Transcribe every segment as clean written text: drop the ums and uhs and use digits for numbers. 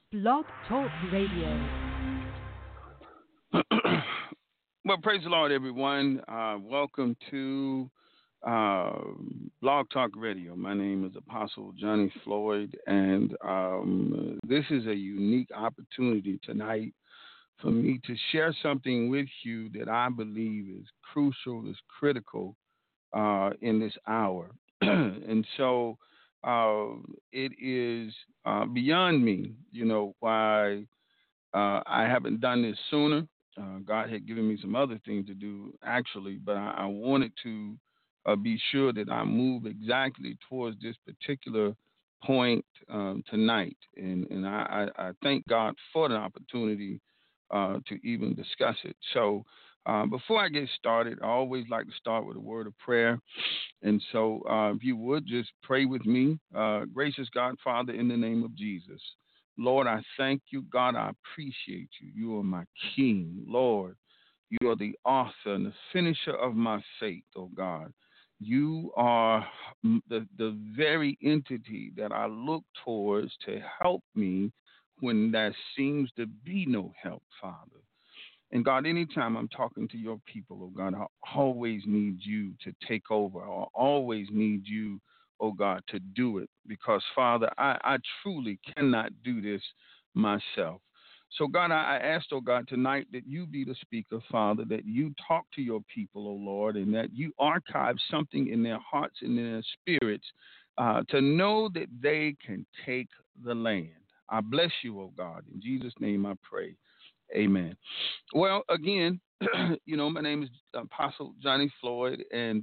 Blog Talk Radio. Well, praise the Lord, everyone. Welcome to uh, Blog Talk Radio. My name is Apostle Johnny Floyd, and this is a unique opportunity tonight for me to share something with you that I believe is crucial, is critical in this hour. And so it is beyond me, why I haven't done this sooner. God had given me some other things to do, actually, but I wanted to be sure that I move exactly towards this particular point tonight. And I thank God for the opportunity to even discuss it. So, before I get started, I always like to start with a word of prayer. And so, if you would just pray with me, gracious God, Father, in the name of Jesus. Lord, I thank you. God, I appreciate you. You are my King. Lord, you are the author and the finisher of my faith, oh God. You are the very entity that I look towards to help me when there seems to be no help, Father. And God, anytime I'm talking to your people, oh God, I always need you to take over. I always need you, oh God, to do it. Because, Father, I truly cannot do this myself. So, God, I asked, oh God, tonight that you be the speaker, Father, that you talk to your people, oh Lord, and that you archive something in their hearts and in their spirits to know that they can take the land. I bless you, oh God. In Jesus' name I pray. Amen. Well, again, my name is Apostle Johnny Floyd, and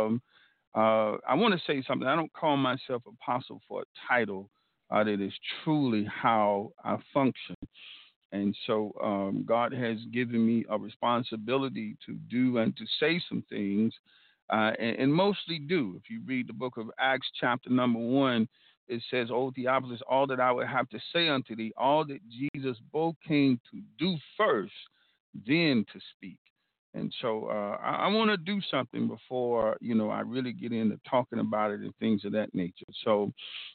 I want to say something. I don't call myself apostle for a title. That is truly how I function. And so God has given me a responsibility to do and to say some things, and mostly do. If you read the book of Acts, chapter number 1, it says, "O Theophilus, all that I would have to say unto thee, all that Jesus both came to do first, then to speak." And so I want to do something before, I really get into talking about it and things of that nature. So,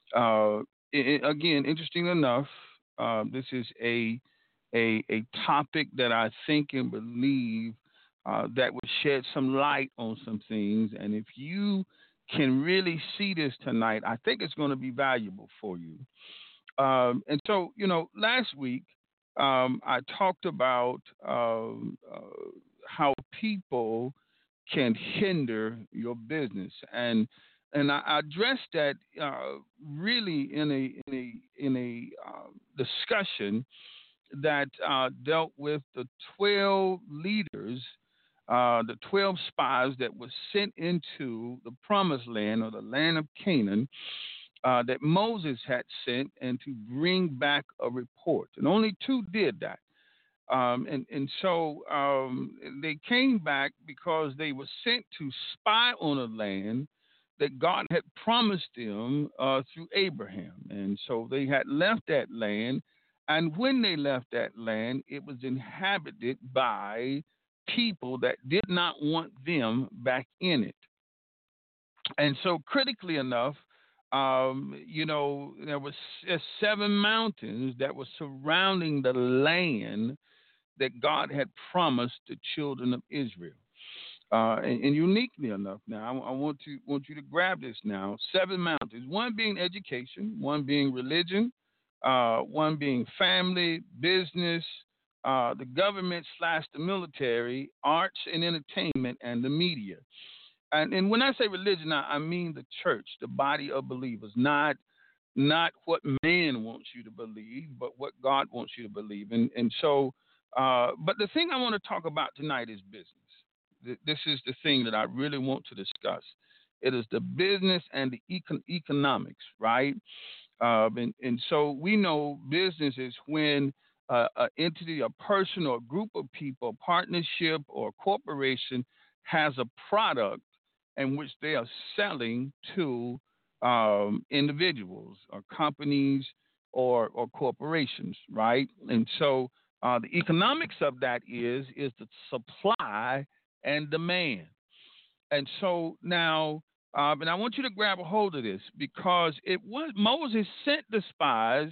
again, interesting enough, this is a topic that I think and believe that would shed some light on some things. And if you can really see this tonight, I think it's going to be valuable for you. And so, last week I talked about how people can hinder your business, and I addressed that really in a discussion that dealt with the 12 leaders, the 12 spies that were sent into the promised land or the land of Canaan that Moses had sent and to bring back a report. And only two did that. And so they came back because they were sent to spy on a land that God had promised them through Abraham. And so they had left that land. And when they left that land, it was inhabited by people that did not want them back in it. And so, critically enough, there was seven mountains that were surrounding the land that God had promised the children of Israel. And uniquely enough, now I want you to grab this now. Seven mountains, one being education, one being religion, one being family, business, the government slash the military, arts and entertainment, and the media. And when I say religion, I mean the church, the body of believers, not what man wants you to believe, but what God wants you to believe. And so, but the thing I want to talk about tonight is business. This is the thing that I really want to discuss. It is the business and the economics, right? And so we know business is when an entity, a person, or a group of people, a partnership, or a corporation has a product in which they are selling to individuals or companies or corporations, right? And so the economics of that is the supply and demand. And so now, and I want you to grab a hold of this because it was Moses sent the spies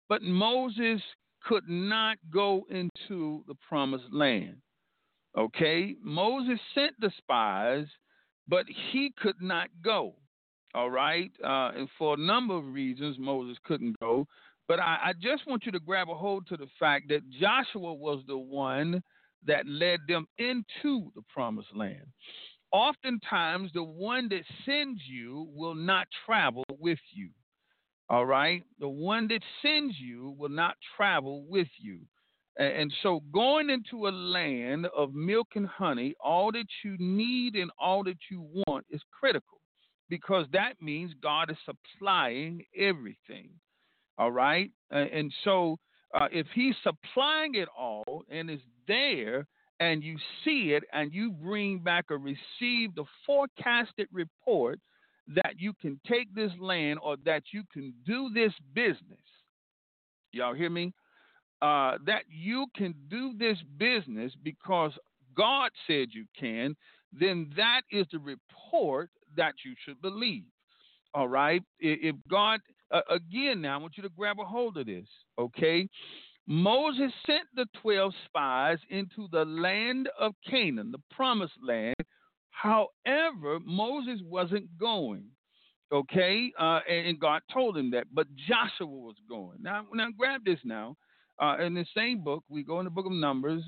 but Moses could not go into the promised land. Okay, Moses sent the spies, but he could not go. All right, and for a number of reasons, Moses couldn't go. But I just want you to grab a hold to the fact that Joshua was the one that led them into the promised land. Oftentimes, the one that sends you will not travel with you. All right. The one that sends you will not travel with you. And so going into a land of milk and honey, all that you need and all that you want is critical because that means God is supplying everything. All right. And so if he's supplying it all and it's there and you see it and you bring back or receive the forecasted report that you can take this land or that you can do this business, y'all hear me? That you can do this business because God said you can, then that is the report that you should believe. All right. If God, again, now I want you to grab a hold of this. Okay. Moses sent the 12 spies into the land of Canaan, the promised land. However, Moses wasn't going. Okay. And God told him that. But Joshua was going. Now grab this now. In the same book, we go in the book of Numbers.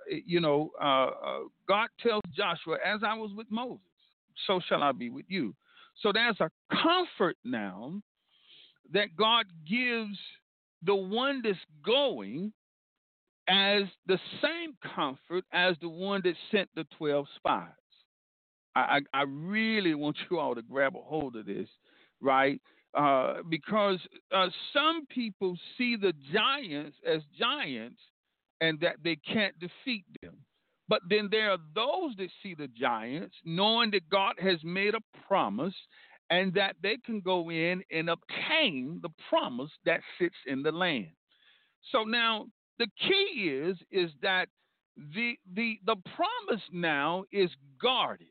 God tells Joshua, as I was with Moses, so shall I be with you. So there's a comfort now that God gives the one that's going as the same comfort as the one that sent the 12 spies. I really want you all to grab a hold of this, right? Because some people see the giants as giants and that they can't defeat them. But then there are those that see the giants knowing that God has made a promise and that they can go in and obtain the promise that sits in the land. So now the key is that the promise now is guarded.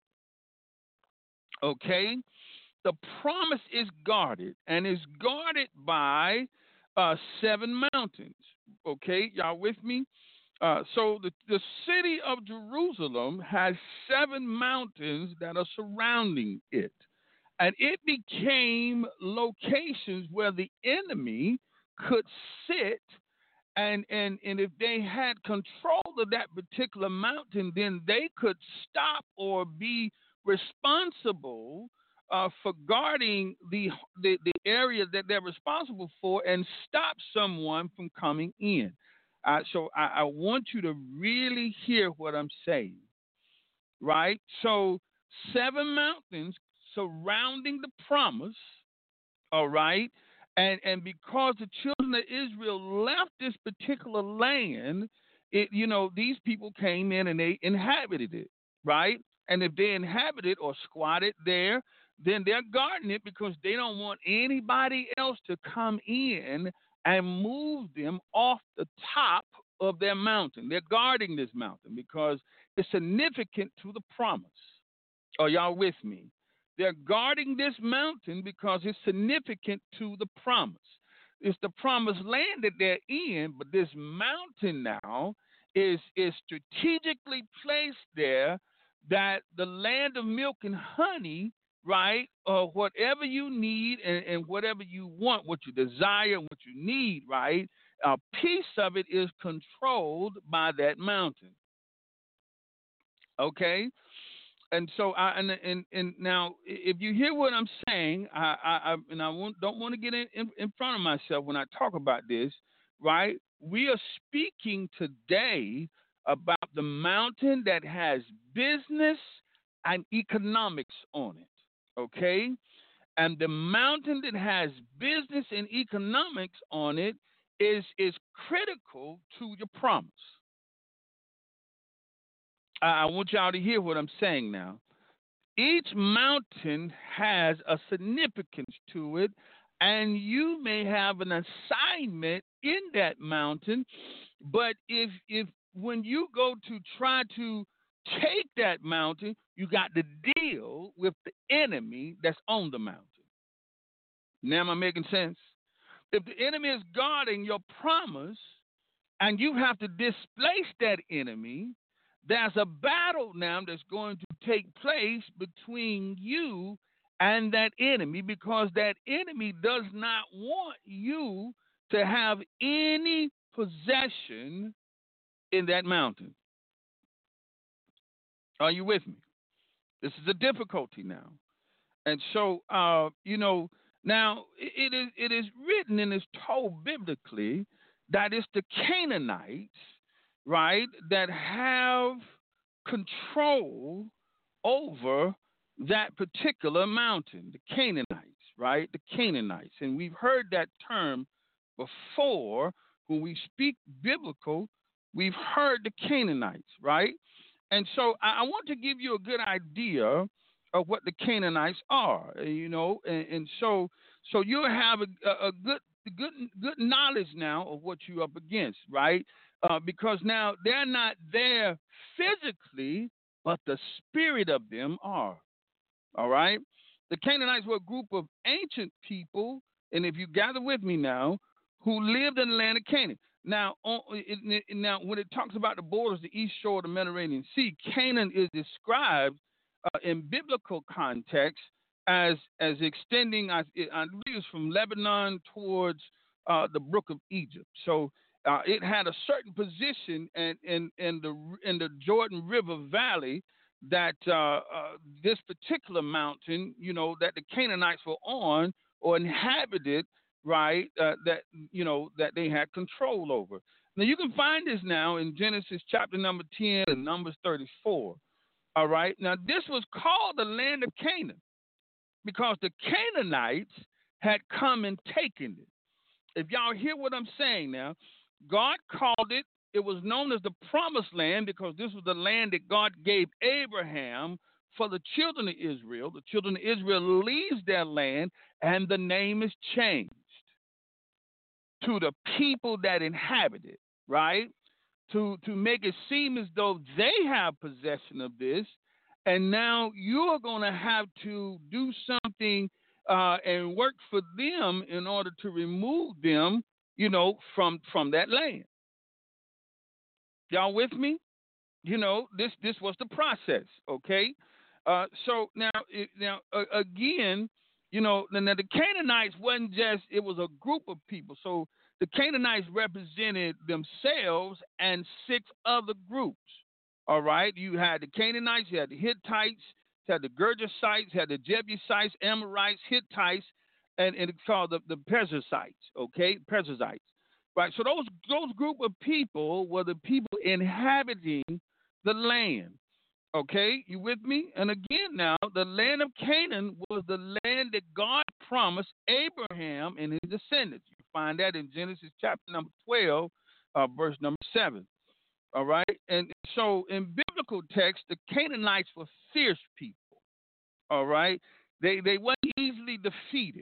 Okay? The promise is guarded and is guarded by 7 mountains. Okay, y'all with me? So the city of Jerusalem has 7 mountains that are surrounding it. And it became locations where the enemy could sit and if they had control of that particular mountain, then they could stop or be responsible for guarding the area that they're responsible for and stop someone from coming in. So I want you to really hear what I'm saying, right? So 7 mountains surrounding the promise, all right? And because the children of Israel left this particular land, these people came in and they inhabited it, right? And if they inhabited or squatted there, then they're guarding it because they don't want anybody else to come in and move them off the top of their mountain. They're guarding this mountain because it's significant to the promise. Are y'all with me? They're guarding this mountain because it's significant to the promise. It's the promised land that they're in, but this mountain now is strategically placed there that the land of milk and honey, right, or whatever you need and whatever you want, what you desire and what you need, right, a piece of it is controlled by that mountain. Okay? And so, and now, if you hear what I'm saying, don't want to get in front of myself when I talk about this, right? We are speaking today about the mountain that has business and economics on it, okay? And the mountain that has business and economics on it is critical to your promise. I want y'all to hear what I'm saying now. Each mountain has a significance to it, and you may have an assignment in that mountain, but if when you go to try to take that mountain, you got to deal with the enemy that's on the mountain. Now am I making sense? If the enemy is guarding your promise and you have to displace that enemy, there's a battle now that's going to take place between you and that enemy, because that enemy does not want you to have any possession in that mountain. Are you with me? This is a difficulty now. And so, now it is written and is told biblically that it's the Canaanites, right, that have control over that particular mountain, the Canaanites, right? The Canaanites. And we've heard that term before. When we speak biblical, we've heard the Canaanites, right? And so I want to give you a good idea of what the Canaanites are, and so you'll have a good knowledge now of what you're up against, right? Because now they're not there physically, but the spirit of them are. All right? The Canaanites were a group of ancient people, and if you gather with me now, who lived in the land of Canaan. Now, when it talks about the borders, the east shore of the Mediterranean Sea, Canaan is described in biblical context as extending, I believe it's from Lebanon towards the brook of Egypt. So it had a certain position in the Jordan River Valley, that this particular mountain, that the Canaanites were on or inhabited, right? That they had control over. Now you can find this now in Genesis chapter number 10 and Numbers 34. All right. Now this was called the land of Canaan because the Canaanites had come and taken it. If y'all hear what I'm saying now, God called it. It was known as the Promised Land because this was the land that God gave Abraham for the children of Israel. The children of Israel leaves their land, and the name is changed to the people that inhabit it, right? To make it seem as though they have possession of this, and now you're going to have to do something and work for them in order to remove them, from that land. Y'all with me? This was the process, okay? So now again, now the Canaanites wasn't just, it was a group of people. So the Canaanites represented themselves and 6 other groups. All right, you had the Canaanites, you had the Hittites, you had the Gergesites, you had the Jebusites, Amorites, Hittites, and it's called the Perizzites. Okay, Perizzites. Right. So those group of people were the people inhabiting the land. Okay, you with me? And again, now the land of Canaan was the land that God promised Abraham and his descendants. You find that in Genesis chapter number 12, verse number 7. All right, and so in biblical text, the Canaanites were fierce people. All right, they weren't easily defeated,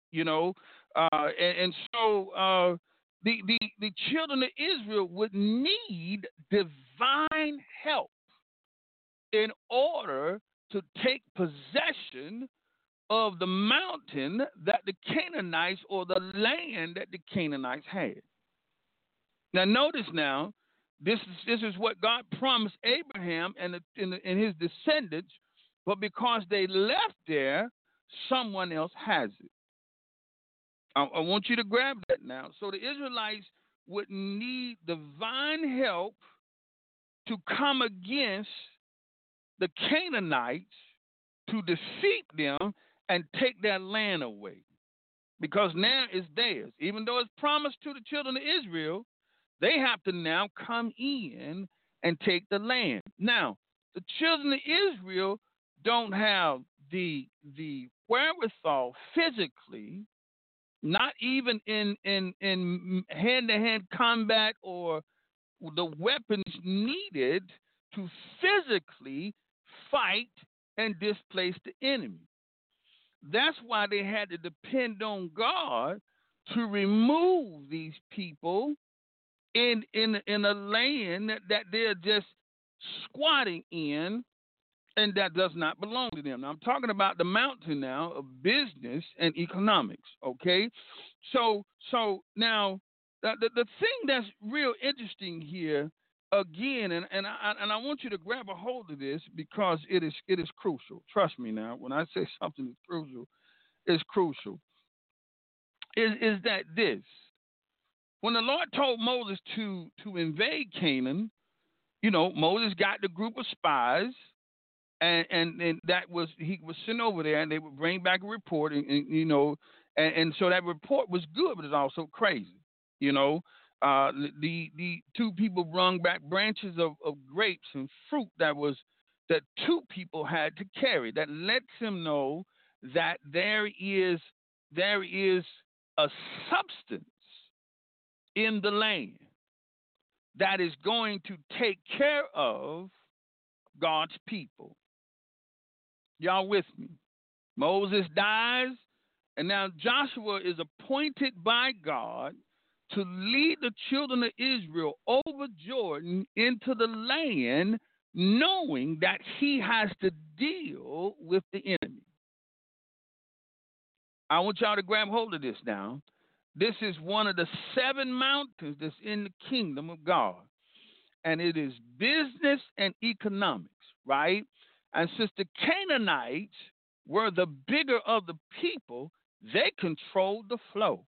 and so the children of Israel would need divine help in order to take possession of the mountain that the Canaanites, or the land that the Canaanites had. Now notice now, this is what God promised Abraham and his descendants, but because they left there, someone else has it. I want you to grab that now. So the Israelites would need divine help to come against the Canaanites, to defeat them and take their land away, because now it's theirs. Even though it's promised to the children of Israel, they have to now come in and take the land. Now, the children of Israel don't have the wherewithal physically, not even in hand-to-hand combat, or the weapons needed to physically fight and displace the enemy. That's why they had to depend on God to remove these people in a land that they're just squatting in and that does not belong to them. Now, I'm talking about the mountain now of business and economics. Okay, so now the thing that's real interesting here again, and I want you to grab a hold of this because it is crucial. Trust me now. When I say something is crucial, it's crucial. Is that this? When the Lord told Moses to invade Canaan, Moses got the group of spies, and that was he was sent over there, and they would bring back a report, and so that report was good, but it's also crazy. You know, the two people brung back branches of grapes and fruit that two people had to carry. That lets him know that there is a substance in the land that is going to take care of God's people. Y'all with me? Moses dies, and now Joshua is appointed by God to lead the children of Israel over Jordan into the land, knowing that he has to deal with the enemy. I want y'all to grab hold of this now. This is one of the 7 mountains that's in the kingdom of God, and it is business and economics, right? And since the Canaanites were the bigger of the people, they controlled the flow.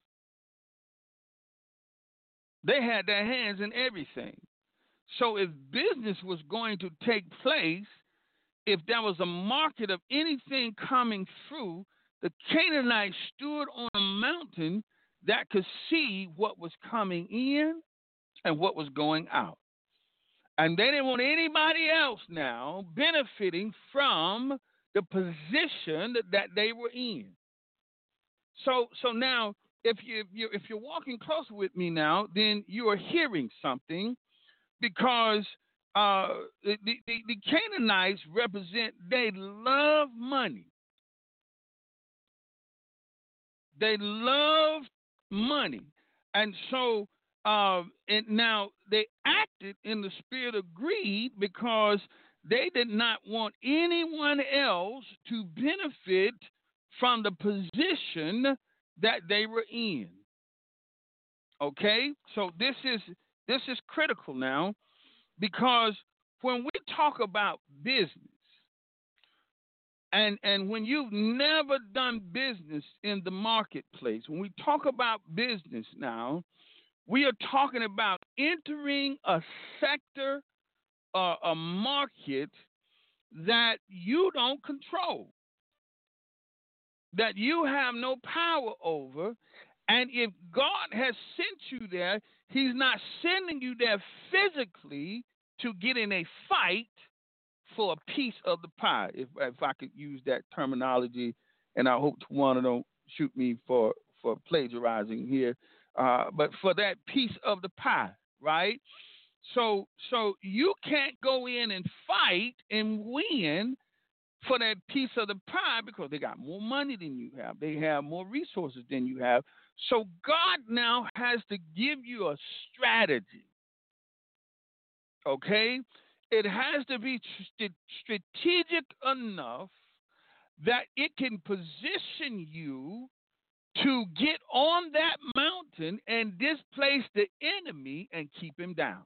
They had their hands in everything. So if business was going to take place, if there was a market of anything coming through, the Canaanites stood on a mountain that could see what was coming in and what was going out. And they didn't want anybody else now benefiting from the position that they were in. So now, if you're walking close with me now, then you are hearing something, because the Canaanites represent, they love money. They love money, and so and now they acted in the spirit of greed because they did not want anyone else to benefit from the position that they were in. Okay, so this is critical now, because when we talk about business, and when you've never done business in the marketplace, when we talk about business now, we are talking about entering a sector, a market that you don't control, that you have no power over. And if God has sent you there, he's not sending you there physically to get in a fight for a piece of the pie, if I could use that terminology, and I hope Tawana don't shoot me for plagiarizing here, but for that piece of the pie, right? So you can't go in and fight and win for that piece of the pie because they got more money than you have. They have more resources than you have. So God now has to give you a strategy, okay? It has to be strategic enough that it can position you to get on that mountain and displace the enemy and keep him down.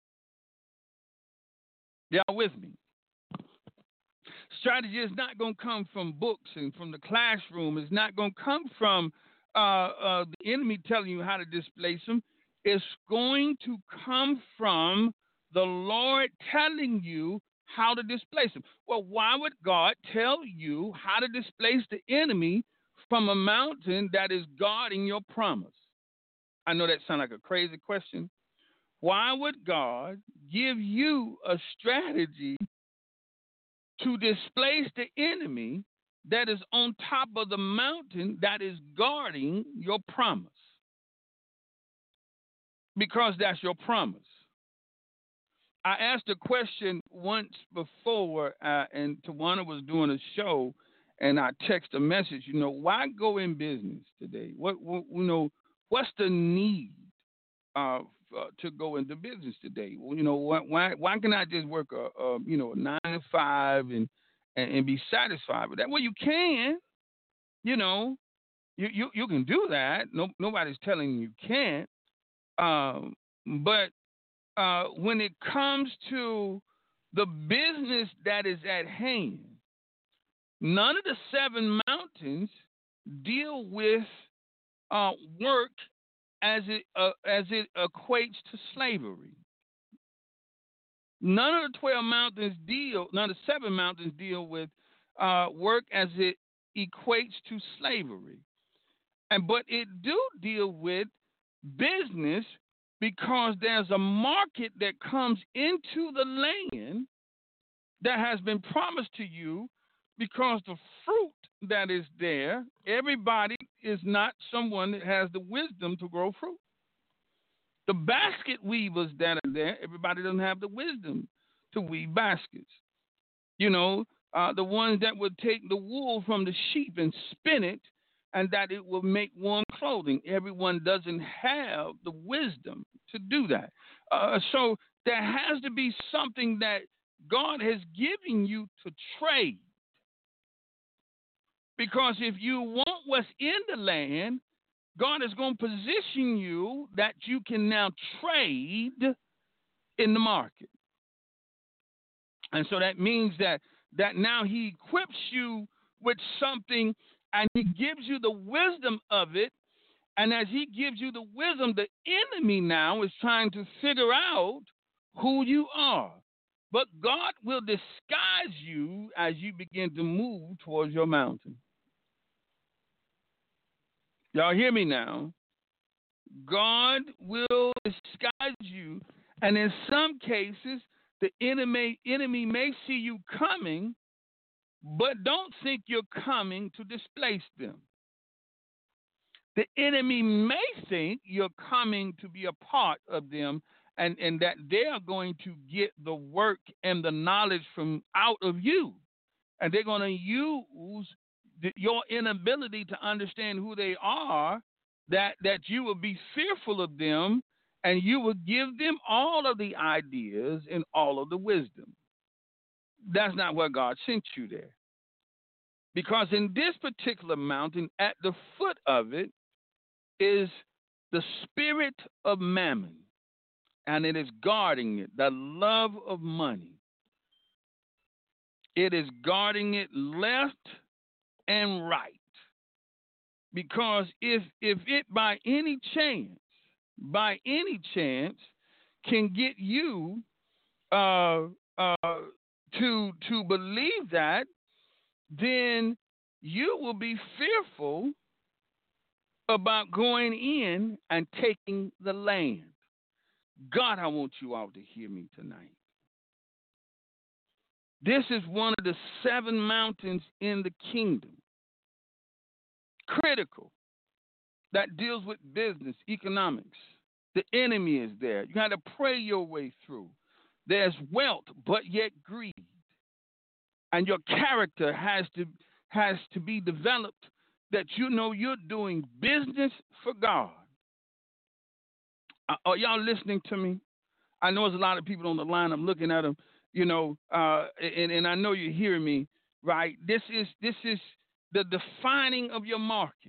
Y'all with me? Strategy is not going to come from books and from the classroom. It's not going to come from the enemy telling you how to displace them. It's going to come from the Lord telling you how to displace them. Well, why would God tell you how to displace the enemy from a mountain that is guarding your promise? I know that sounds like a crazy question. Why would God give you a strategy to displace the enemy that is on top of the mountain that is guarding your promise? Because that's your promise. I asked a question once before, and Tawana was doing a show, and I texted a message. Why go in business today? What's the need to go into business today? Why can I just work a 9 to 5 and and be satisfied with that. Well, you can, you know, you can do that. No, nobody's telling you can't. Um, but when it comes to the business that is at hand, none of the seven mountains deal with work as it equates to slavery. None of the 12 mountains deal. None of the seven mountains deal with work as it equates to slavery, but it do deal with business because there's a market that comes into the land that has been promised to you because the fruit that is there, everybody is not someone that has the wisdom to grow fruit. The basket weavers that are there, everybody doesn't have the wisdom to weave baskets. You know, the ones that would take the wool from the sheep and spin it and that it will make warm clothing. Everyone doesn't have the wisdom to do that. So there has to be something that God has given you to trade. Because if you want what's in the land, God is going to position you that you can now trade in the market. And so that means that now he equips you with something and he gives you the wisdom of it. And as he gives you the wisdom, the enemy now is trying to figure out who you are. But God will disguise you as you begin to move towards your mountain. Y'all hear me now? God will disguise you. And in some cases, the enemy may see you coming, but don't think you're coming to displace them. The enemy may think you're coming to be a part of them and that they're going to get the work and the knowledge from out of you. And they're going to use your inability to understand who they are, that you will be fearful of them, and you will give them all of the ideas and all of the wisdom. That's not where God sent you there. Because in this particular mountain, at the foot of it, is the spirit of mammon, and it is guarding it, the love of money. It is guarding it left and right. Because if it by any chance can get you to believe that, then you will be fearful about going in and taking the land. God, I want you all to hear me tonight. This is one of the seven mountains in the kingdom. Critical. That deals with business, economics. The enemy is there. You got to pray your way through. There's wealth, but yet greed. And your character has to be developed, that you know you're doing business for God. Are y'all listening to me? I know there's a lot of people on the line. I'm looking at them, and I know you're hearing me, right? This is the defining of your market.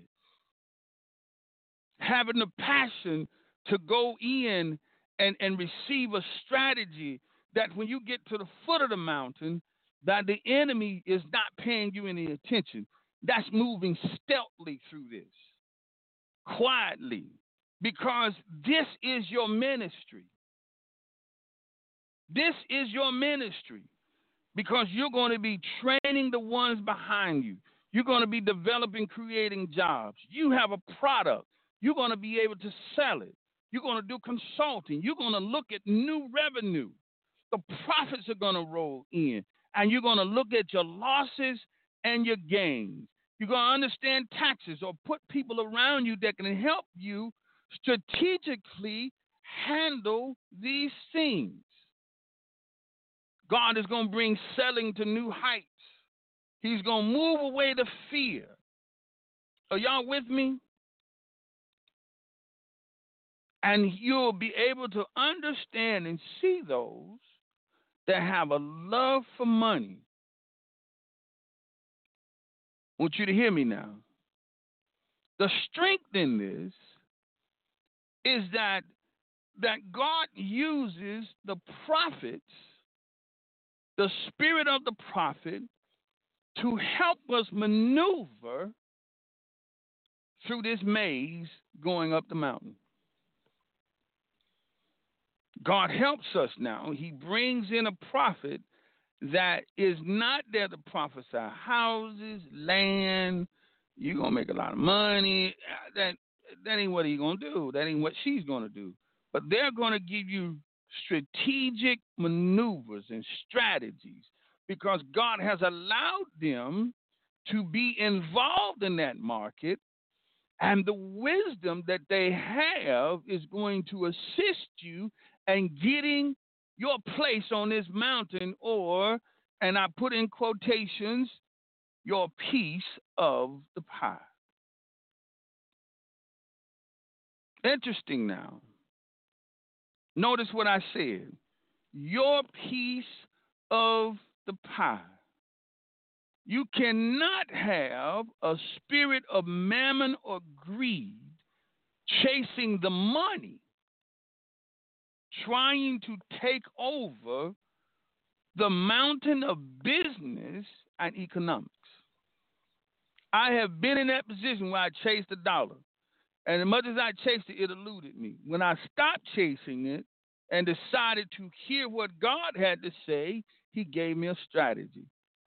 Having the passion to go in and receive a strategy that when you get to the foot of the mountain, that the enemy is not paying you any attention. That's moving stealthily through this, quietly, because this is your ministry. This is your ministry, because you're going to be training the ones behind you. You're going to be developing, creating jobs. You have a product. You're going to be able to sell it. You're going to do consulting. You're going to look at new revenue. The profits are going to roll in, and you're going to look at your losses and your gains. You're going to understand taxes or put people around you that can help you strategically handle these things. God is going to bring selling to new heights. He's going to move away the fear. Are y'all with me? And you'll be able to understand and see those that have a love for money I want you to hear me now. The strength in this is that God uses the prophets, the spirit of the prophet, to help us maneuver through this maze going up the mountain. God helps us now. He brings in a prophet that is not there to prophesy houses, land. You're going to make a lot of money. That ain't what he's going to do. That ain't what she's going to do. But they're going to give you strategic maneuvers and strategies because God has allowed them to be involved in that market, and the wisdom that they have is going to assist you in getting your place on this mountain, or, and I put in quotations, your piece of the pie. Interesting now. Notice what I said. Your piece of the pie. You cannot have a spirit of mammon or greed chasing the money, trying to take over the mountain of business and economics. I have been in that position where I chased the dollar. And as much as I chased it, it eluded me. When I stopped chasing it and decided to hear what God had to say, he gave me a strategy.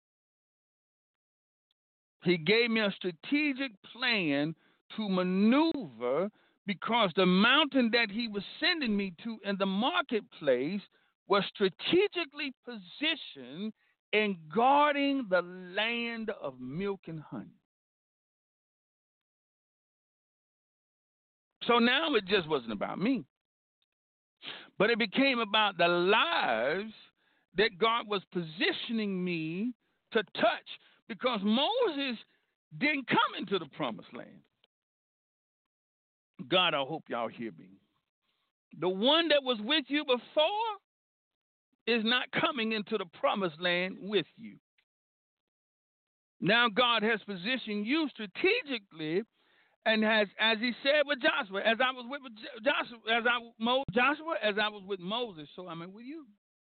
He gave me a strategic plan to maneuver because the mountain that he was sending me to in the marketplace was strategically positioned in guarding the land of milk and honey. So now it just wasn't about me, but it became about the lives that God was positioning me to touch, because Moses didn't come into the promised land. God, I hope y'all hear me. The one that was with you before is not coming into the promised land with you. Now God has positioned you strategically, and has, as he said with Joshua, as I was with Joshua, as I was with Moses, so I'm with you.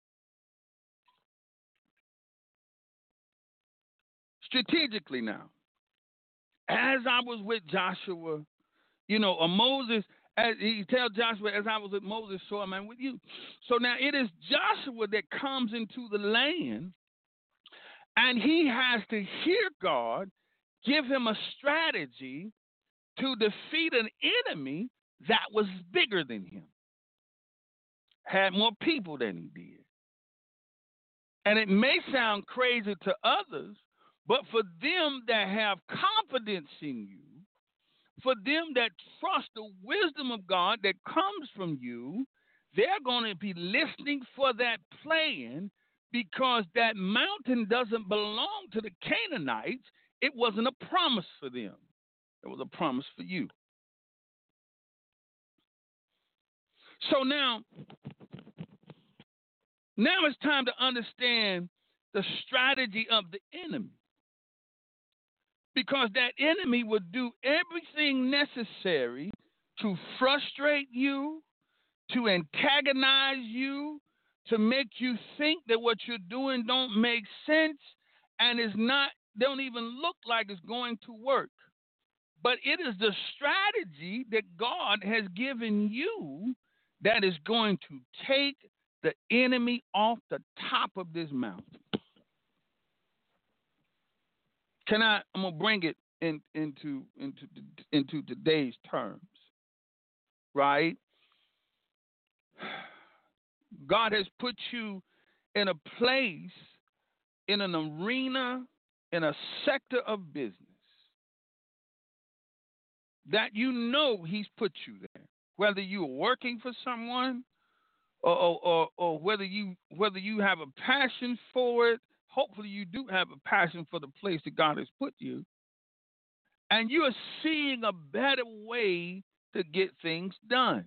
Strategically now, as I was with Joshua, or Moses, as he tells Joshua, as I was with Moses, so am I with you. So now it is Joshua that comes into the land, and he has to hear God give him a strategy to defeat an enemy that was bigger than him, had more people than he did. And it may sound crazy to others, but for them that have confidence in you, for them that trust the wisdom of God that comes from you, they're going to be listening for that plan, because that mountain doesn't belong to the Canaanites. It wasn't a promise for them. It was a promise for you. So now it's time to understand the strategy of the enemy. Because that enemy would do everything necessary to frustrate you, to antagonize you, to make you think that what you're doing don't make sense and don't even look like it's going to work. But it is the strategy that God has given you that is going to take the enemy off the top of this mountain. I'm gonna bring it into today's terms, right? God has put you in a place, in an arena, in a sector of business that he's put you there. Whether you are working for someone, or whether you have a passion for it. Hopefully you do have a passion for the place that God has put you, and you are seeing a better way to get things done.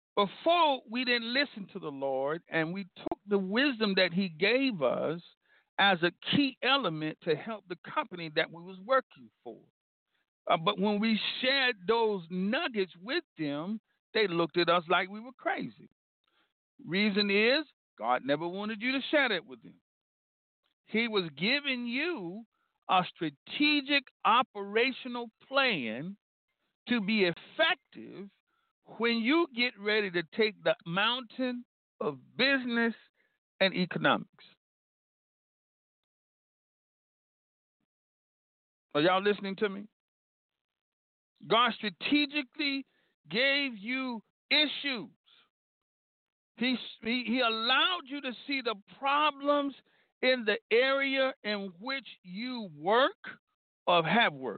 Before, we didn't listen to the Lord, and we took the wisdom that he gave us as a key element to help the company that we was working for. But when we shared those nuggets with them, they looked at us like we were crazy. Reason is, God never wanted you to share that with them. He was giving you a strategic operational plan to be effective when you get ready to take the mountain of business and economics. Are y'all listening to me? God strategically gave you issues. He allowed you to see the problems in the area in which you work or have worked.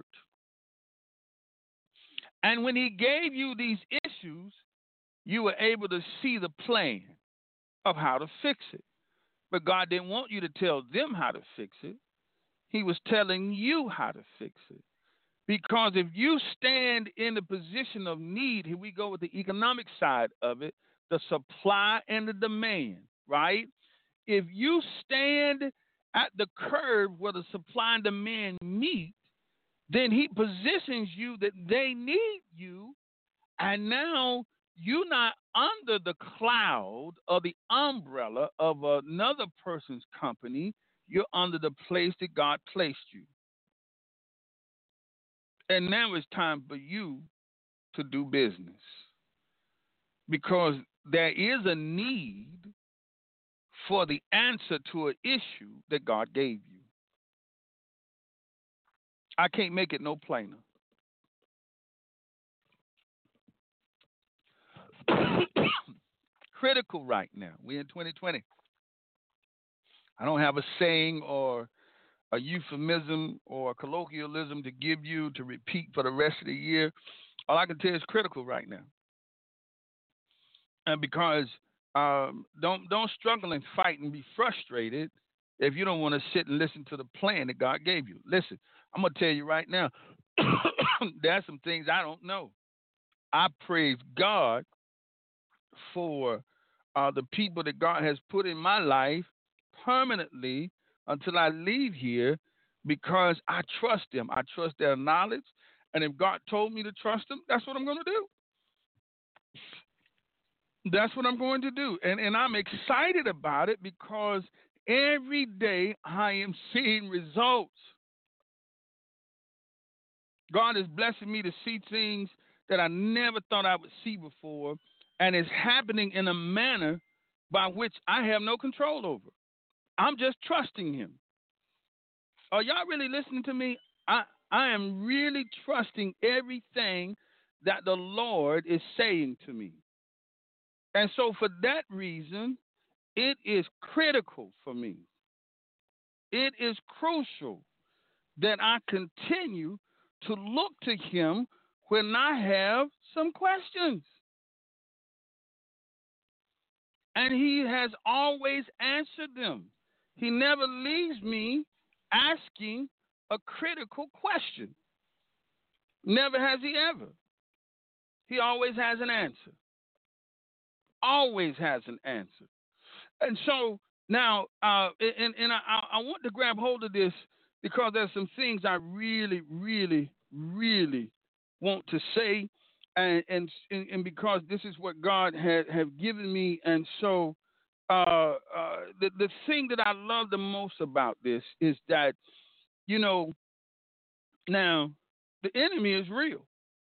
And when he gave you these issues, you were able to see the plan of how to fix it. But God didn't want you to tell them how to fix it. He was telling you how to fix it. Because if you stand in the position of need, here we go with the economic side of it, the supply and the demand, right? If you stand at the curve where the supply and demand meet, then he positions you that they need you, and now you're not under the cloud or the umbrella of another person's company. You're under the place that God placed you. And now it's time for you to do business because there is a need for the answer to an issue that God gave you. I can't make it no plainer. Critical right now. We're in 2020. I don't have a saying or a euphemism or a colloquialism to give you to repeat for the rest of the year. All I can tell you is critical right now. And because don't struggle and fight and be frustrated if you don't want to sit and listen to the plan that God gave you. Listen, I'm going to tell you right now, there's some things I don't know. I praise God for the people that God has put in my life permanently until I leave here because I trust them. I trust their knowledge. And if God told me to trust them, that's what I'm going to do. That's what I'm going to do. And I'm excited about it because every day I am seeing results. God is blessing me to see things that I never thought I would see before, and it's happening in a manner by which I have no control over. I'm just trusting him. Are y'all really listening to me? I am really trusting everything that the Lord is saying to me. And so for that reason, it is critical for me. It is crucial that I continue to look to him when I have some questions. And he has always answered them. He never leaves me asking a critical question. Never has he ever. He always has an answer. Always has an answer. And so now, I want to grab hold of this because there's some things I really, really, really want to say, and because this is what God have given me, and so the thing that I love the most about this is that now the enemy is real.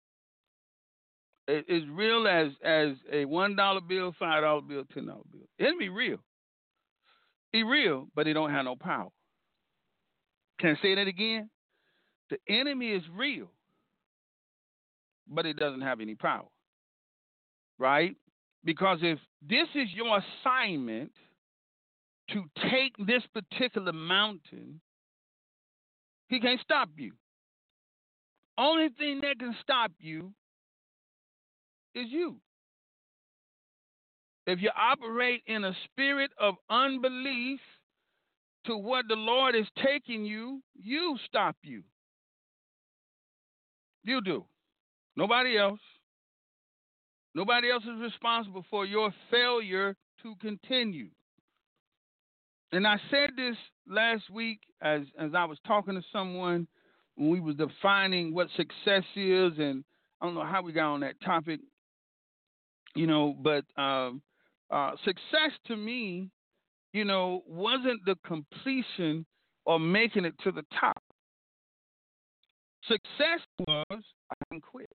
It is real as a $1 bill, $5 bill, $10 bill. The enemy real. He real, but he don't have no power. Can I say that again? The enemy is real, but it doesn't have any power, right? Because if this is your assignment to take this particular mountain, he can't stop you. Only thing that can stop you is you. If you operate in a spirit of unbelief to what the Lord is taking you, you stop you. You do. Nobody else. Nobody else is responsible for your failure to continue. And I said this last week as I was talking to someone when we was defining what success is, and I don't know how we got on that topic, but success to me, wasn't the completion or making it to the top. Success was I can quit.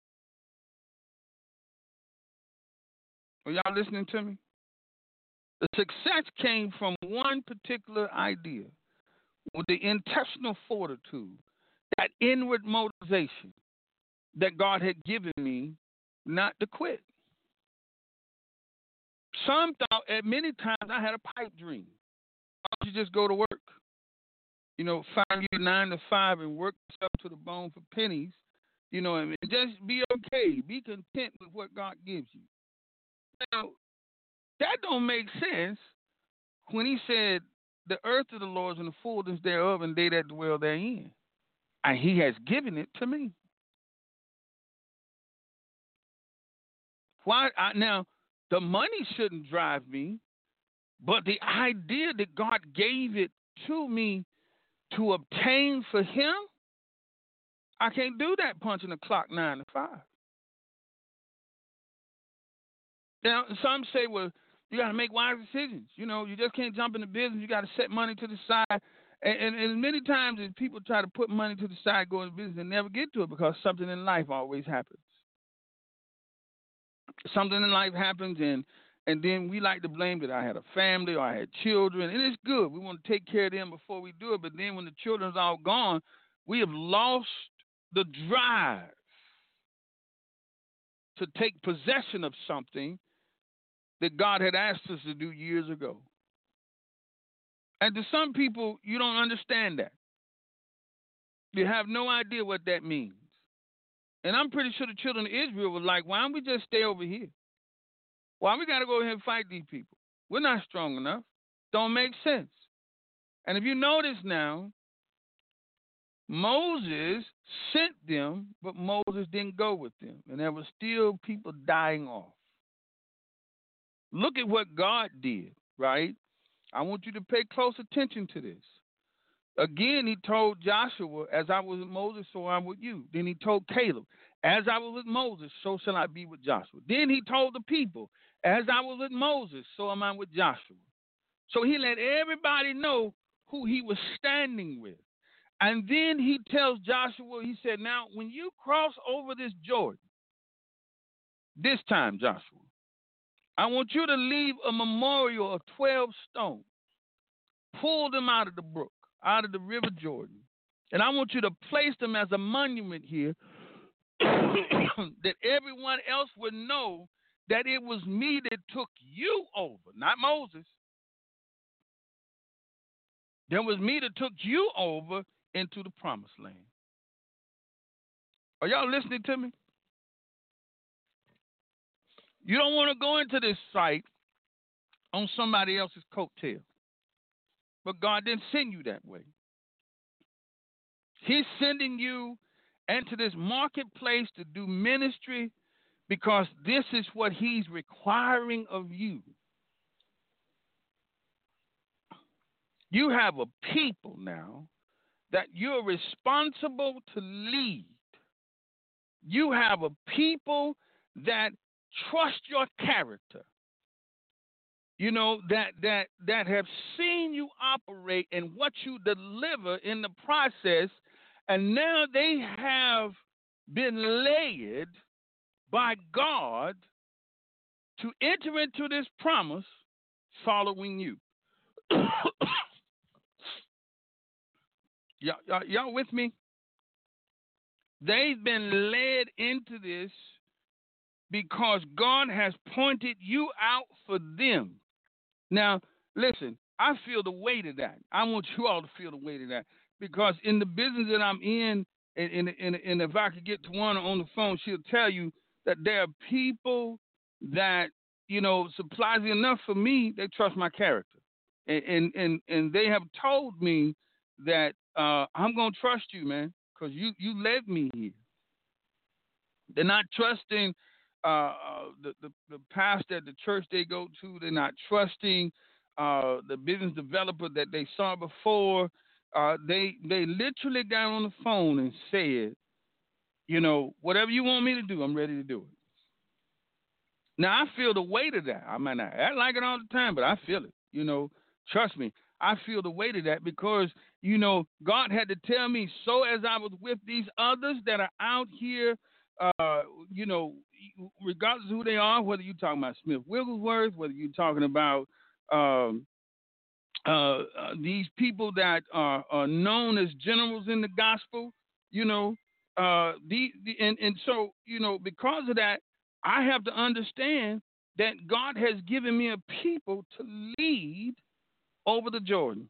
Are y'all listening to me? The success came from one particular idea with the intestinal fortitude, that inward motivation that God had given me not to quit. Some thought at many times I had a pipe dream. Why don't you just go to work? Find you 9 to 5 and work yourself to the bone for pennies, and just be okay. Be content with what God gives you. Now, that don't make sense when he said, the earth is the Lord's and the fullness thereof, and they that dwell therein. And he has given it to me. Now, the money shouldn't drive me, but the idea that God gave it to me to obtain for him, I can't do that punching the clock 9 to 5. Now, some say, well, you got to make wise decisions. You just can't jump into business. You got to set money to the side. And many times as people try to put money to the side, go into business, they never get to it because something in life always happens. Something in life happens, and then we like to blame that I had a family or I had children, and it's good. We want to take care of them before we do it, but then when the children's all gone, we have lost the drive to take possession of something that God had asked us to do years ago. And to some people, you don't understand that. You have no idea what that means. And I'm pretty sure the children of Israel were like, why don't we just stay over here? Why we got to go ahead and fight these people? We're not strong enough. Don't make sense. And if you notice now, Moses sent them, but Moses didn't go with them. And there were still people dying off. Look at what God did, right? I want you to pay close attention to this. Again, he told Joshua, as I was with Moses, so I'm with you. Then he told Caleb, as I was with Moses, so shall I be with Joshua. Then he told the people, as I was with Moses, so am I with Joshua. So he let everybody know who he was standing with. And then he tells Joshua, he said, now, when you cross over this Jordan, this time, Joshua, I want you to leave a memorial of 12 stones. Pull them out of the brook, out of the river Jordan. And I want you to place them as a monument here that everyone else would know that it was me that took you over, not Moses. That was me that took you over into the promised land. Are y'all listening to me? You don't want to go into this site on somebody else's coattail. But God didn't send you that way. He's sending you into this marketplace to do ministry because this is what he's requiring of you. You have a people now that you're responsible to lead. You have a people that trust your character. That have seen you operate and what you deliver in the process, and now they have been led by God to enter into this promise following you. Y'all with me? They've been led into this because God has pointed you out for them. Now, listen, I feel the weight of that. I want you all to feel the weight of that because in the business that I'm in, and if I could get Tawana on the phone, she'll tell you that there are people that, supplies enough for me, they trust my character. And they have told me that I'm going to trust you, man, because you led me here. They're not trusting the pastor at the church they go to. They're not trusting the business developer that they saw before, they literally got on the phone and said, whatever you want me to do, I'm ready to do it. Now I feel the weight of that. I might not act like it all the time, but I feel it. Trust me, I feel the weight of that because God had to tell me so as I was with these others that are out here. You know, regardless of who they are, whether you're talking about Smith Wigglesworth, whether you're talking about um, these people that are known as generals in the gospel, you know, and so because of that, I have to understand that God has given me a people to lead over the Jordan.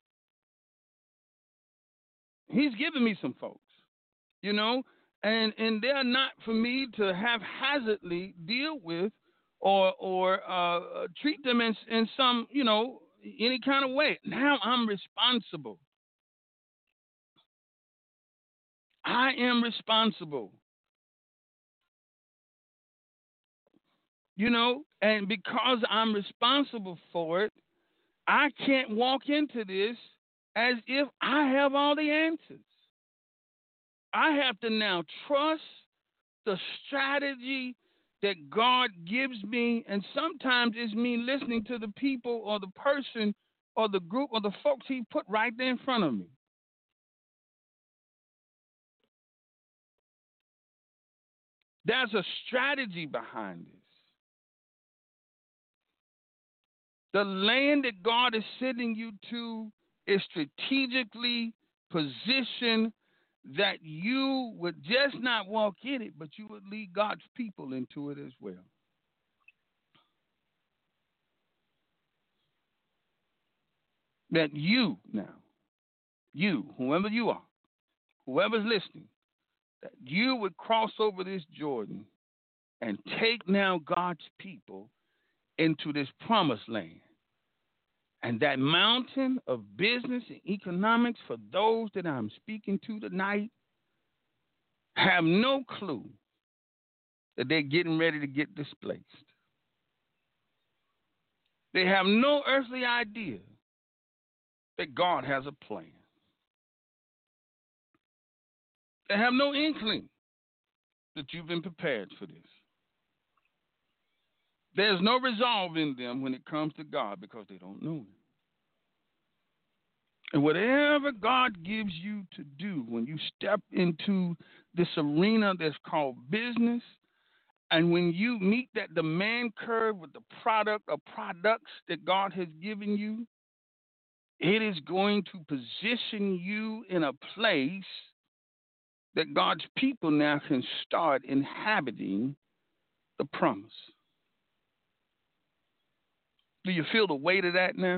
He's given me some folks, you know, and they're not for me to haphazardly deal with or treat them in some any kind of way. Now I'm responsible. I am responsible. And because I'm responsible for it, I can't walk into this as if I have all the answers. I have to now trust the strategy that God gives me, and sometimes it's me listening to the people or the person or the group or the folks He put right there in front of me. There's a strategy behind this. The land that God is sending you to is strategically positioned that you would just not walk in it, but you would lead God's people into it as well. That you now, whoever you are, whoever's listening, that you would cross over this Jordan and take now God's people into this promised land. And that mountain of business and economics for those that I'm speaking to tonight have no clue that they're getting ready to get displaced. They have no earthly idea that God has a plan. They have no inkling that you've been prepared for this. There's no resolve in them when it comes to God because they don't know Him. And whatever God gives you to do when you step into this arena that's called business, and when you meet that demand curve with the product or products that God has given you, it is going to position you in a place that God's people now can start inhabiting the promise. Do you feel the weight of that now?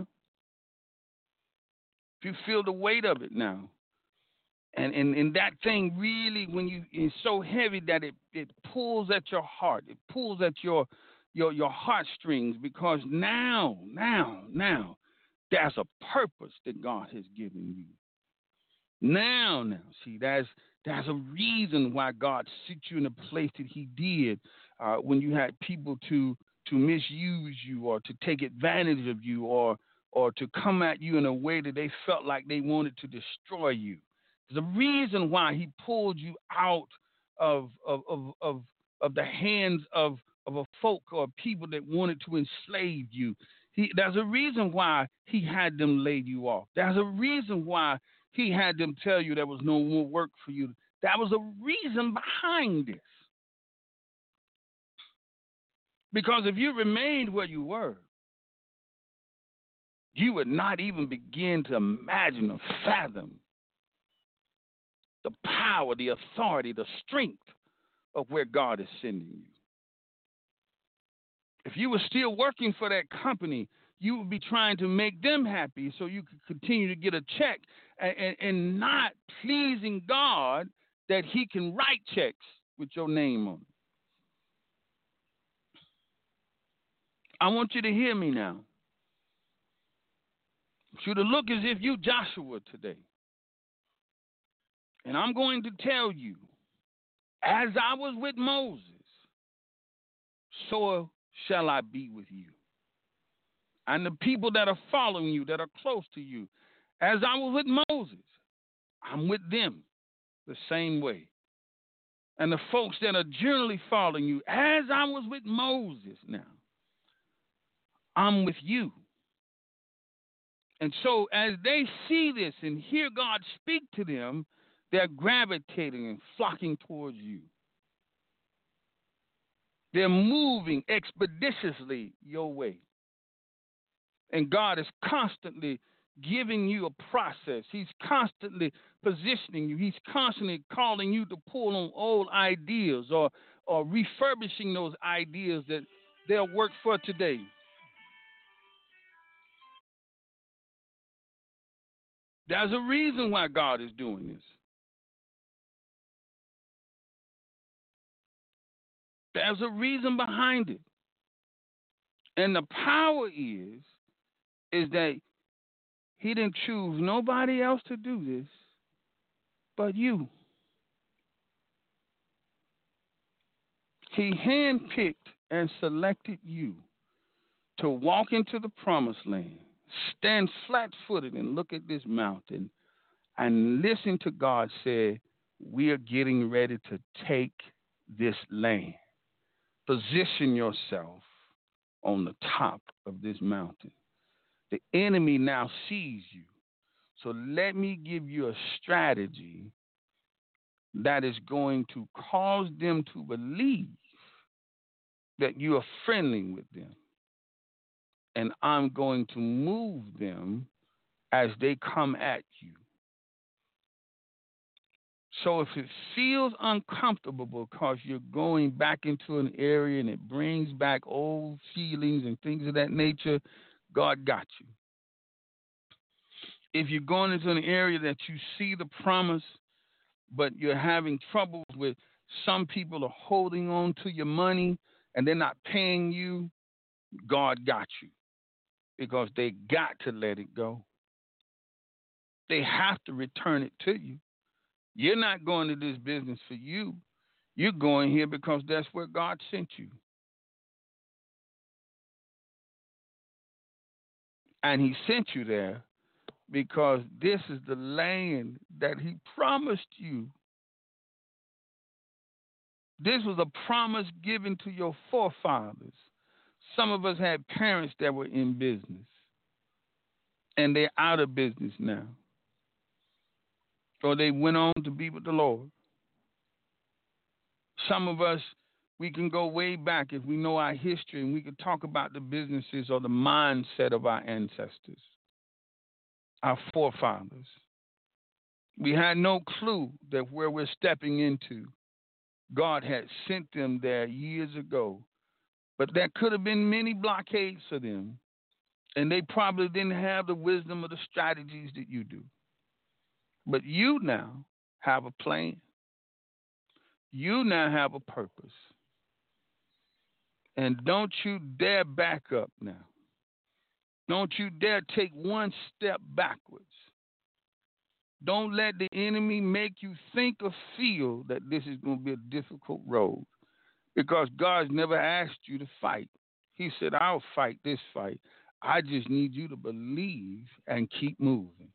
If you feel the weight of it now, and that thing really, when it's so heavy that it pulls at your heart, it pulls at your heartstrings, because now, there's a purpose that God has given you. Now, see, there's a reason why God set you in a place that He did when you had people to misuse you or to take advantage of you or to come at you in a way that they felt like they wanted to destroy you. There's a reason why He pulled you out of the hands of a folk or people that wanted to enslave you. There's a reason why He had them lay you off. There's a reason why He had them tell you there was no more work for you. That was a reason behind this. Because if you remained where you were, you would not even begin to imagine or fathom the power, the authority, the strength of where God is sending you. If you were still working for that company, you would be trying to make them happy so you could continue to get a check and not pleasing God that He can write checks with your name on it. I want you to hear me now. I want you to look as if you Joshua today. And I'm going to tell you, as I was with Moses, so shall I be with you. and the people that are following you, that are close to you. As I was with Moses, I'm with them the same way. And the folks that are generally following you, as I was with Moses now, I'm with you. And so as they see this and hear God speak to them, they're gravitating and flocking towards you. They're moving expeditiously your way. And God is constantly giving you a process. He's constantly positioning you. He's constantly calling you to pull on old ideas or refurbishing those ideas that they'll work for today. There's a reason why God is doing this. There's a reason behind it. And the power is that he didn't choose nobody else to do this but you. He handpicked and selected you to walk into the promised land, stand flat-footed and look at this mountain and listen to God say, we are getting ready to take this land. Position yourself on the top of this mountain. The enemy now sees you. So let me give you a strategy that is going to cause them to believe that you are friendly with them. And I'm going to move them as they come at you. So if it feels uncomfortable because you're going back into an area and it brings back old feelings and things of that nature, God got you. If you're going into an area that you see the promise, but you're having troubles with some people are holding on to your money and they're not paying you, God got you. Because they got to let it go. They have to return it to you. You're not going to this business for you. You're going here because that's where God sent you. And he sent you there because this is the land that he promised you. This was a promise given to your forefathers. Some of us had parents that were in business, and they're out of business now. Or they went on to be with the Lord. Some of us, we can go way back if we know our history, and we can talk about the businesses or the mindset of our ancestors, our forefathers. We had no clue that where we're stepping into, God had sent them there years ago. But there could have been many blockades for them, and they probably didn't have the wisdom or the strategies that you do. But you now have a plan. You now have a purpose. And don't you dare back up now. Don't you dare take one step backwards. Don't let the enemy make you think or feel that this is going to be a difficult road. Because God's never asked you to fight. He said, I'll fight this fight. I just need you to believe and keep moving.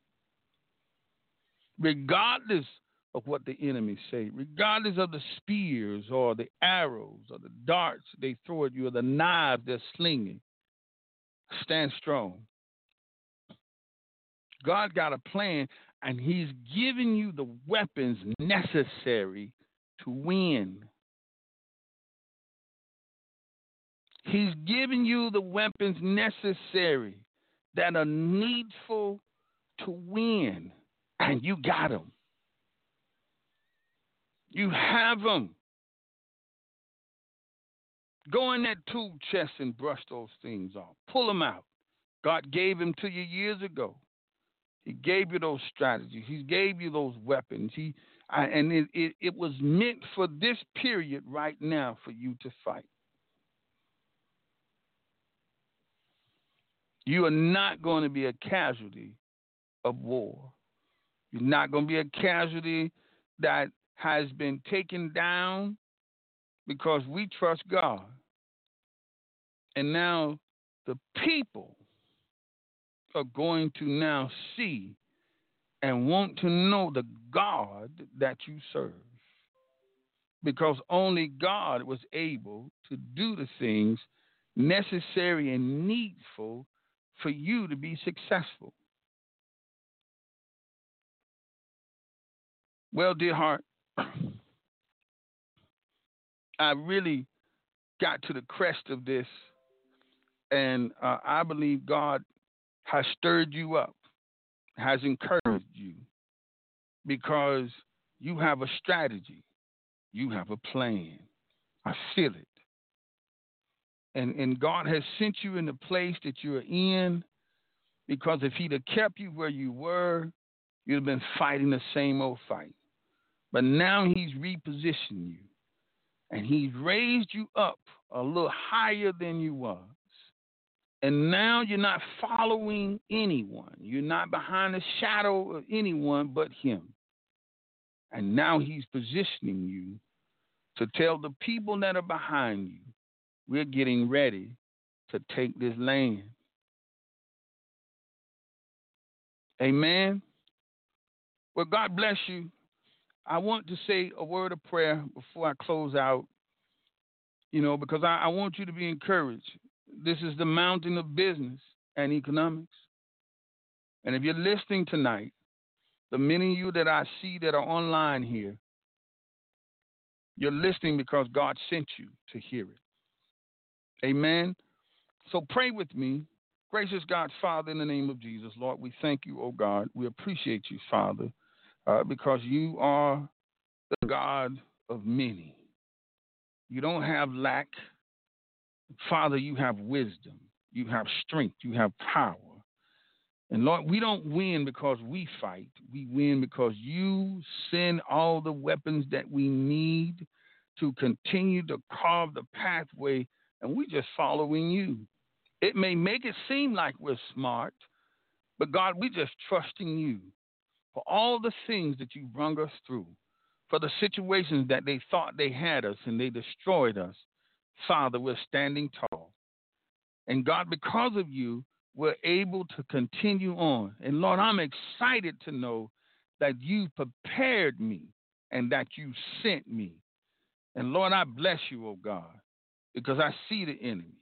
Regardless of what the enemy say, regardless of the spears or the arrows or the darts they throw at you or the knives they're slinging, stand strong. God got a plan, and he's giving you the weapons necessary to win. He's giving you the weapons necessary that are needful to win, and you got them. You have them. Go in that tool chest and brush those things off. Pull them out. God gave them to you years ago. He gave you those strategies. He gave you those weapons. It was meant for this period right now for you to fight. You are not going to be a casualty of war. You're not going to be a casualty that has been taken down because we trust God. And now the people are going to now see and want to know the God that you serve. Because only God was able to do the things necessary and needful for you to be successful. Well, dear heart, I really got to the crest of this, and I believe God has stirred you up, has encouraged you, because you have a strategy, you have a plan. I feel it. And God has sent you in the place that you're in, because if He'd have kept you where you were, you'd have been fighting the same old fight. But now He's repositioned you, and He's raised you up a little higher than you was. And now you're not following anyone. You're not behind the shadow of anyone but Him. And now He's positioning you to tell the people that are behind you, we're getting ready to take this land. Amen. Well, God bless you. I want to say a word of prayer before I close out, because I want you to be encouraged. This is the mountain of business and economics. And if you're listening tonight, the many of you that I see that are online here, you're listening because God sent you to hear it. Amen. So pray with me. Gracious God, Father, in the name of Jesus, Lord, we thank you, oh God. We appreciate you, Father, because you are the God of many. You don't have lack. Father, you have wisdom. You have strength. You have power. And Lord, we don't win because we fight. We win because you send all the weapons that we need to continue to carve the pathway, and we just following you. It may make it seem like we're smart, but God, we just trusting you for all the things that you brung us through, for the situations that they thought they had us and they destroyed us. Father, we're standing tall. And God, because of you, we're able to continue on. And Lord, I'm excited to know that you prepared me and that you sent me. And Lord, I bless you, oh God, because I see the enemy.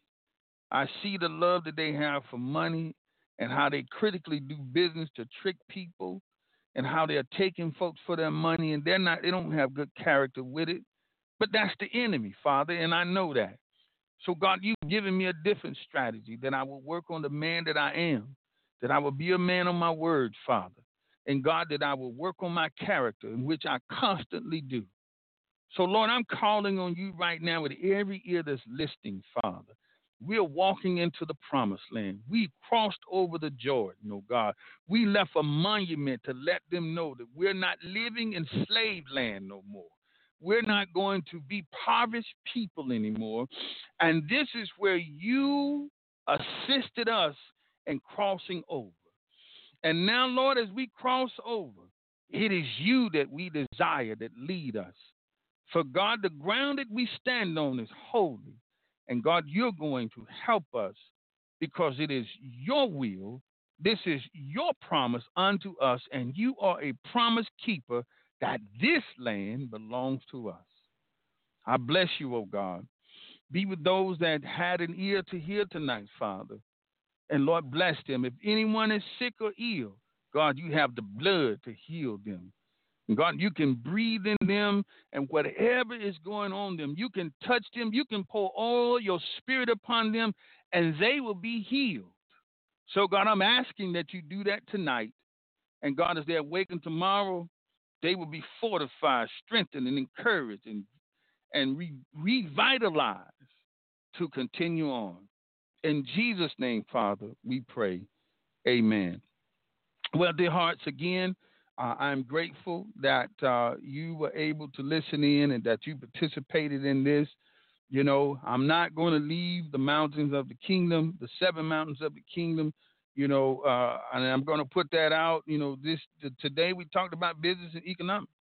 I see the love that they have for money and how they critically do business to trick people and how they're taking folks for their money, and they don't have good character with it. But that's the enemy, Father, and I know that. So, God, you've given me a different strategy, that I will work on the man that I am, that I will be a man of my word, Father. And, God, that I will work on my character, in which I constantly do. So, Lord, I'm calling on you right now with every ear that's listening, Father. We're walking into the promised land. We crossed over the Jordan, oh God. We left a monument to let them know that we're not living in slave land no more. We're not going to be impoverished people anymore. And this is where you assisted us in crossing over. And now, Lord, as we cross over, it is you that we desire that lead us. For God, the ground that we stand on is holy. And God, you're going to help us because it is your will. This is your promise unto us, and you are a promise keeper that this land belongs to us. I bless you, oh God. Be with those that had an ear to hear tonight, Father. And Lord, bless them. If anyone is sick or ill, God, you have the blood to heal them. And God, you can breathe in them, and whatever is going on them, you can touch them. You can pour all your spirit upon them, and they will be healed. So, God, I'm asking that you do that tonight. And God, as they awaken tomorrow, they will be fortified, strengthened, and encouraged, and revitalized to continue on. In Jesus' name, Father, we pray. Amen. Well, dear hearts, again, I'm grateful that you were able to listen in and that you participated in this. I'm not going to leave the mountains of the kingdom, the 7 mountains of the kingdom, and I'm going to put that out. Today we talked about business and economics,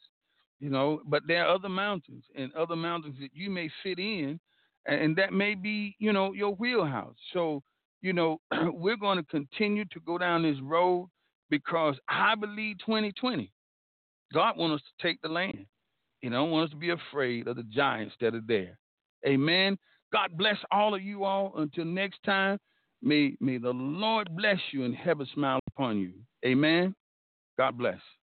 but there are other mountains and other mountains that you may fit in, and that may be, your wheelhouse. So you know, we're going to continue to go down this road because I believe 2020, God wants us to take the land. He don't want us to be afraid of the giants that are there. Amen. God bless all of you all. Until next time, may the Lord bless you and have a smile upon you. Amen. God bless.